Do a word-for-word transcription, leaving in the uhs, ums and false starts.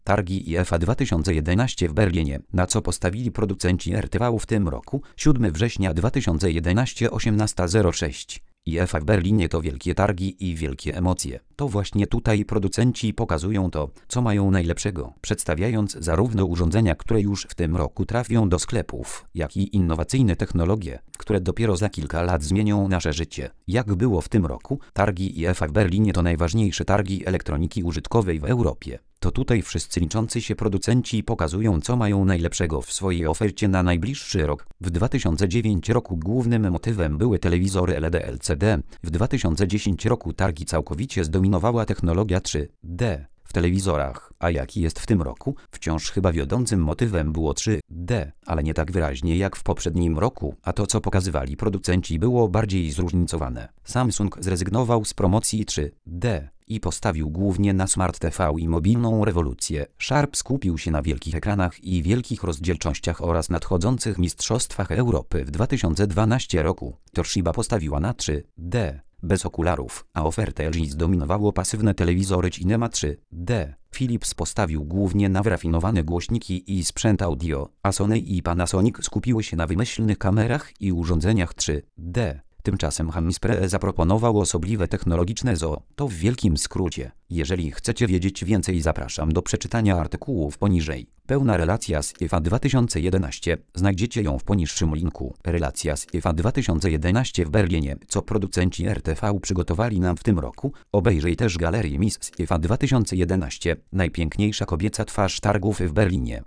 Targi I F A dwa tysiące jedenaście w Berlinie, na co postawili producenci R T V w tym roku, siódmego września dwa tysiące jedenastego, osiemnasta zero sześć. I F A w Berlinie to wielkie targi i wielkie emocje. To właśnie tutaj producenci pokazują to, co mają najlepszego, przedstawiając zarówno urządzenia, które już w tym roku trafią do sklepów, jak i innowacyjne technologie, które dopiero za kilka lat zmienią nasze życie. Jak było w tym roku, targi I F A w Berlinie to najważniejsze targi elektroniki użytkowej w Europie. To tutaj wszyscy liczący się producenci pokazują, co mają najlepszego w swojej ofercie na najbliższy rok. W dwa tysiące dziewiątym roku głównym motywem były telewizory L E D L C D. W dwa tysiące dziesiątym roku targi całkowicie zdominowała technologia trzy D w telewizorach, a jaki jest w tym roku? Wciąż chyba wiodącym motywem było trzy D, ale nie tak wyraźnie jak w poprzednim roku, a to, co pokazywali producenci, było bardziej zróżnicowane. Samsung zrezygnował z promocji trzy D i postawił głównie na Smart T V i mobilną rewolucję. Sharp skupił się na wielkich ekranach i wielkich rozdzielczościach oraz nadchodzących mistrzostwach Europy w dwa tysiące dwunastym roku. Toshiba postawiła na trzy D bez okularów, a ofertę L G zdominowało pasywne telewizory Cinema trzy D. Philips postawił głównie na wyrafinowane głośniki i sprzęt audio, a Sony i Panasonic skupiły się na wymyślnych kamerach i urządzeniach trzy D. Tymczasem Hanspre zaproponował osobliwe technologiczne zoo. To w wielkim skrócie. Jeżeli chcecie wiedzieć więcej, zapraszam do przeczytania artykułów poniżej. Pełna relacja z I F A dwa tysiące jedenaście. Znajdziecie ją w poniższym linku. Relacja z I F A dwa tysiące jedenaście w Berlinie, co producenci R T V przygotowali nam w tym roku. Obejrzyj też galerię Miss I F A dwa tysiące jedenaście. Najpiękniejsza kobieca twarz targów w Berlinie.